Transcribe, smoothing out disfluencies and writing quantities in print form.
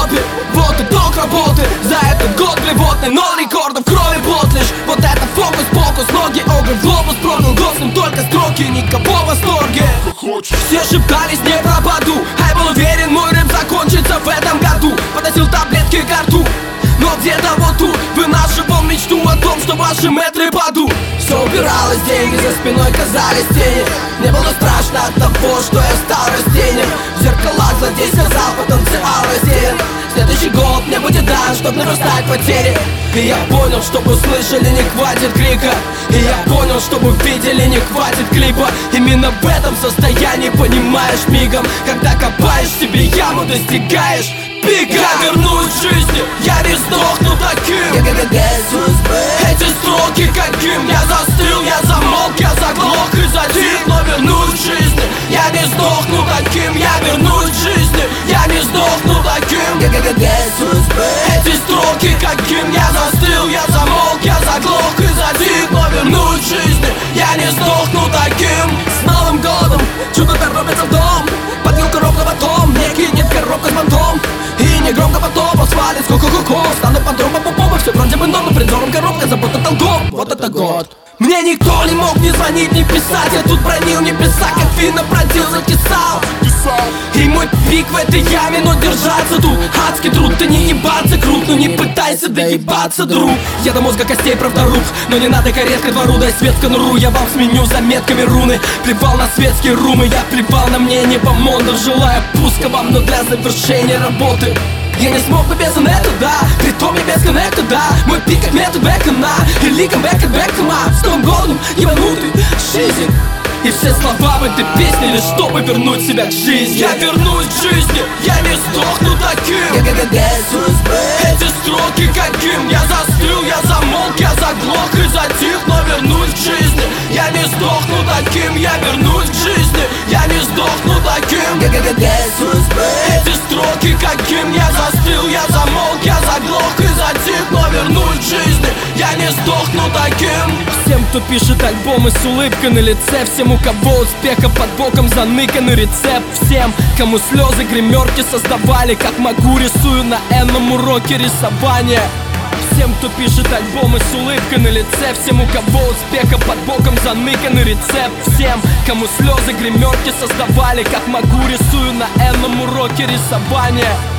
топе. Вот итог работы за этот год блевотный. 0 рекордов, крови пот лишь. Вот это фокус-покус, ноги огонь, глобус продал гостным, только строки, никого в восторге. Все шептались, не пропаду, а я был уверен, мой рэп закончится в этом году. Подносил таблетки к рту, но где-то вот тут вынашивал мечту о том, что ваши метры падут. Все убиралось, деньги за спиной казались тени. Мне было страшно от того, что я стал растением. В зеркалах злодей сказал, потенциал рассеян. Следующий год мне будет дан, чтоб наверстать потери. И я понял, чтобы услышали, не хватит крика. И я понял, чтобы видели, не хватит клипа. Именно в этом состоянии понимаешь мигом, когда копаешь себе яму, достигаешь пика. Я вернусь к жизни, я не сдохну таким. Эти строки каким я застыл, я замолк, я заглох и затих. Но вернусь к жизни, я не сдохну таким. Я вернусь к жизни, я не сдохну таким. Эти строки каким я застыл, я замолк, я заглох и затих. Но вернусь к жизни, я не сдохну таким. С Новым годом чудо торопится в дом. Поднял коробку потом, не кинет коробка с бантом. И не громко потом свалит сколько куков. Стану подробно по все вроде бы норм, но придором коробка, забота толком. Вот это год. Мне никто не мог ни звонить, ни писать. Я тут бронил небеса, как вина бродил, закисал. И мой пик в этой яме, но держаться тут адский труд. Ты не ебаться крут, но не пытайся доебаться, друг. Я до мозга костей правдорук, но не надо каретка двору, дай свет в конуру. Я вам сменю заметками руны. Плевал на светские румы, я плевал на мнение бомондов. Желаю пуска вам, но для завершения работы я не смог бы без инета, да. Притом я без коннекта, да. Мой пик как метод Бекона или камбэк от Бекхэма. С Новым годом ебанутый шизик. И все слова в этой песне лишь чтобы вернуть себя к жизни. Я вернусь к жизни, я не сдохну таким. Эти строки каким я застыл, я замолк, я заглох и затих. Но вернусь к жизни, я не сдохну таким. Я вернусь к жизни, я не сдохну таким. Эти строки каким я застыл, я замолк, я заглох и затих. Но вернусь к жизни, я не сдохну таким. Всем, кто пишет альбомы с улыбкой на лице, всем, у кого успеха под боком заныканный рецепт. Всем, кому слезы гримерки создавали, как могу рисую на энном уроке рисования. Всем, кто пишет альбомы с улыбкой на лице, всем, у кого успеха под боком заныканный рецепт. Всем, кому слезы гримерки создавали, как могу рисую на энном уроке рисования.